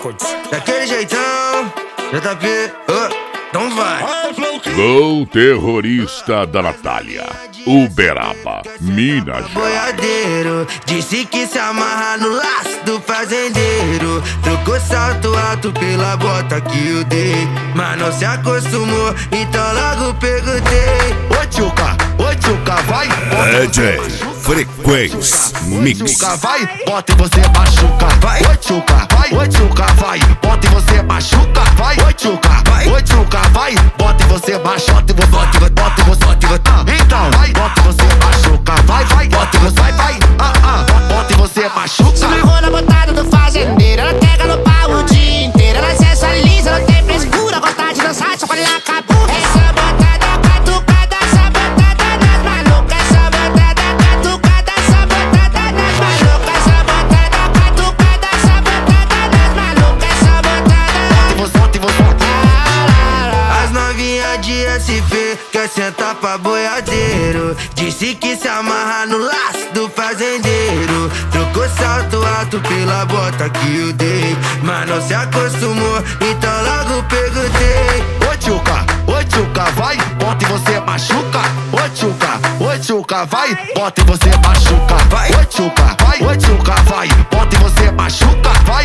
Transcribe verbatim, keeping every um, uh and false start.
Records. Daquele jeitão, J P, oh, então vai. Gol terrorista da Natália, Uberaba, Minas Gerais. Boiadeiro disse que se amarra no laço do fazendeiro. Trocou salto alto pela bota que eu dei, mas não se acostumou, então logo perguntei. Ô tchuca, ô tchuca, vai. D J Frequência Mix. Ô tchuca, vai, bota e você machuca. Vai, ô tchuca, vai, ô tchuca, vai, bota e você machuca. Vai, ô tchuca, vai, ô tchuca, vai, bota e você machuca. Bota e você, bota e você, bota e você, bota e você. Então, vai, bota e você machuca. Vai, vai, bota e você, vai, vai, ah, ah, bota e você machuca. Se amarrou na botada do fazendeiro, ela pega no pau o dia inteiro. Ela sensualiza, não tem frescura, gosta de dançar, só quando ela acabou. Essa botada catucada, essa botada nas malucas. Essa botada catucada, essa botada nas malucas. Essa botada catucada, essa botada nas malucas. Essa botada. Bota e você, bota e você. As novinhas de S P quer sentar pra boiadeiro. Disse que se amarra no laço do fazendeiro. Trocou salto alto pela bota que eu dei, mas não se acostumou, então logo perguntei. Ô tchuca, ô tchuca, vai, bota e você machuca. Ô tchuca, ô tchuca, vai, bota e você machuca. Vai, ô tchuca, vai, ô tchuca, vai, bota e você machuca. Vai,